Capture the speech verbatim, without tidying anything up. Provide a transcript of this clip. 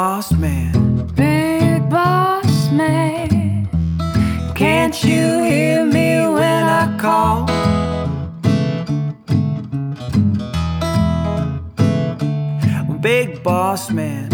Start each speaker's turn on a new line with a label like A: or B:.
A: boss man,
B: big boss man.
A: can't you hear me when I call? Big boss man,